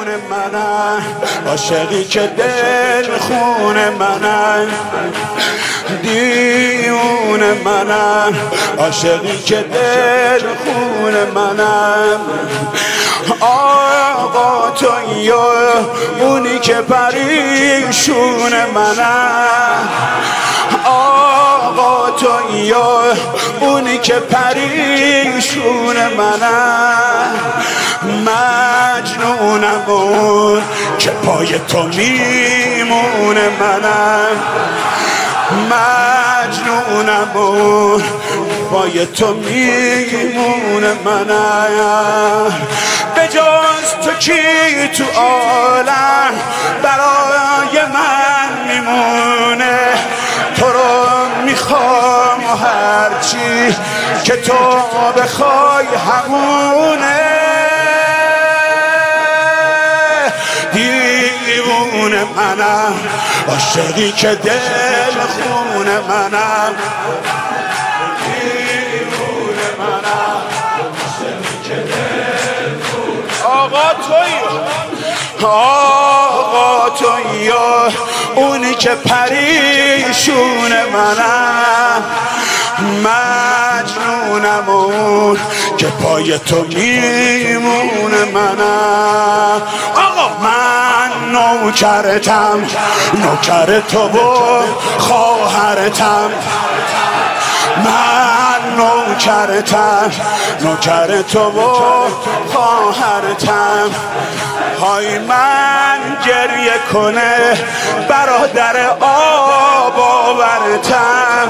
منم، عاشقی که دل خون منم، دیوونه منم، عاشقی که دل خون منم. آقا تویی اونی که پریشون منم، آقا تویی اونی که پریشون منم. مجنونم اون که پای تو میمونه منم، مجنونم اون پای تو میمونه منم. به جز تو کی تو عالم برای من میمونه؟ تو رو میخوام و هرچی که تو بخوای همونه. دیوونه منم، عاشقی که دل خون منم، دیوونه منم، عاشقی که دل خون. آقا تویی، آقا تویی اونی که پریشون منم، مجنونم اون که پای تو میمونه منم. آقا من نوکرتم، نوکر تو و خواهرتم، من نوکرتم، نوکر تو و خواهرتم. های من گریه کنه برادر آب آورتم،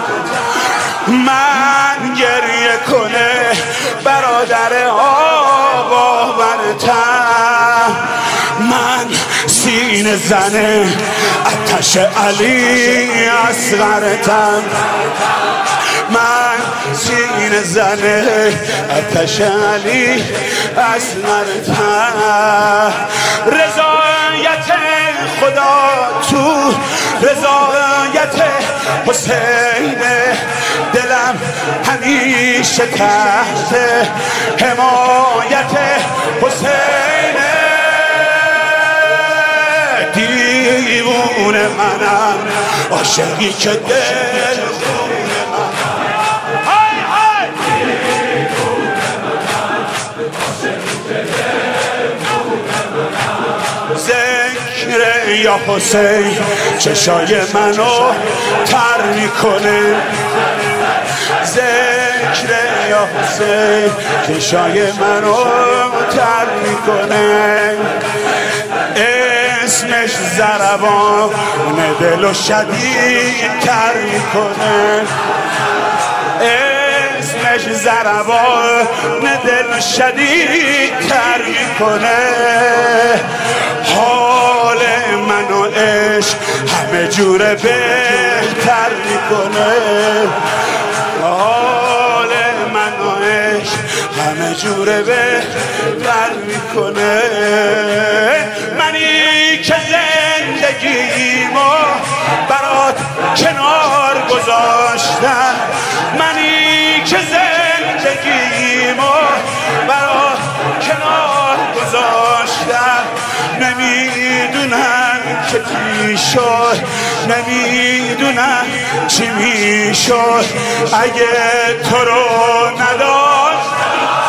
من گریه کنه برادر آب آورتم. من سینه زنه آتش علی اصغرتم، من سینه زنه آتش علی اصغرتم. رضایت خدا تو رضایت حسین، دلم همیشه تحت حمایت حسین. دیوونه منم، عاشقی که دل خون منم، های های. دیوونه منم، عاشقی که دل خون منم. ذکر یا حسین چشای منو تر میکنه، ذکر یا حسین چشای منو تر میکنه. اسمش ضربان دلو شدید تر میکنه، اسمش ضربان دلو شدید تر میکنه. حال منو عشق همه جوره بهتر میکنه، حال منو عشق همه جوره بهتر میکنه. منی که زندگیمو برات کنار گذاشتم، منی که زندگیمو برات کنار گذاشتم. نمیدونم که چی شد، نمیدونم چی میشد اگه تو رو نداشتم.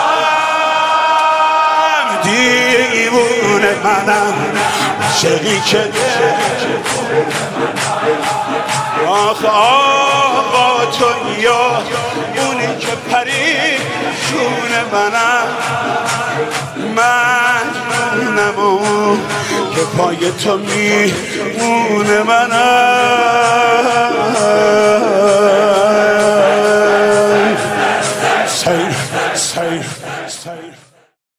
دیوونه منم، عاشقی که آخ آقا تویی اونی که پریشون منم، مجنونم اون که پای تو میمونه منم.